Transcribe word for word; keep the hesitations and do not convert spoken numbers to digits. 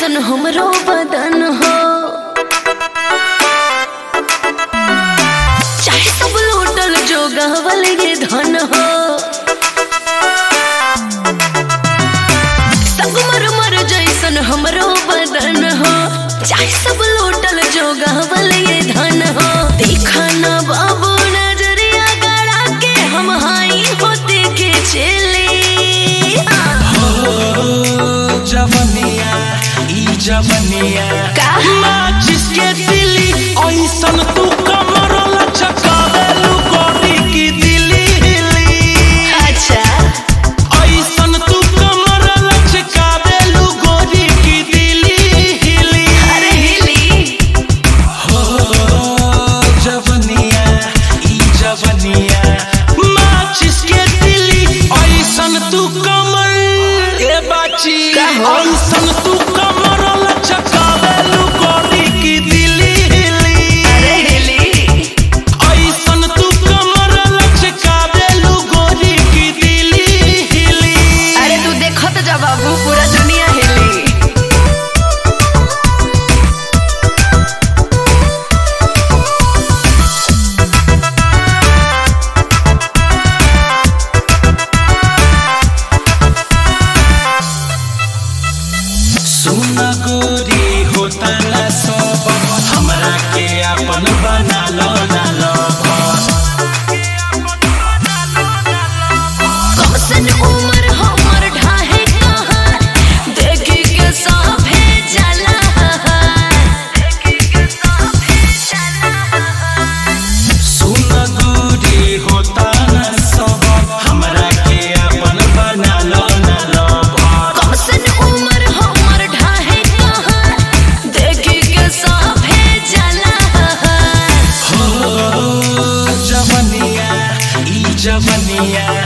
जैसन हमरो बदन हो, चाहे सब लूटल जो गहवल ये धन हो। संगमरमर जैसन हमरो बदन हो, चाहे सब लूटल जो गहवल ये धन हो। देखा ना बाबू नजरिया गड़ा के हम हाई होते के चले। जवनिया ई जवनिया माचिस के दिली ऐसन तू कमर लचकावेलू गोरी की दिली हिली। अच्छा ऐसन तू कमर लचकावेलू गोरी की दिली हिली। अरे हिली हो जवनिया ई जवनिया माचिस के दिली ऐसन तू कमर के बाची ऐसन तू कमर लचकावेलू गोरी की दिली हिली। अरे हिली ऐसन तू कमर लचकावेलू गोरी की दिली हिली। अरे तू देखो तो जा बाबू पूरा दुनिया हिली। सुना गोरी होता ना सब हमरा के अपन बना लो ना लो। कौसन उम्र हमर ढाहे कहाँ, देखी के साफे जला। सुना गोरी होता ना सब हमरा के अपन बना लो ना लो। कौसन उम्र हमर ढाहे कहाँ, देखी के साफे जला। हो जवनिया ई जवनिया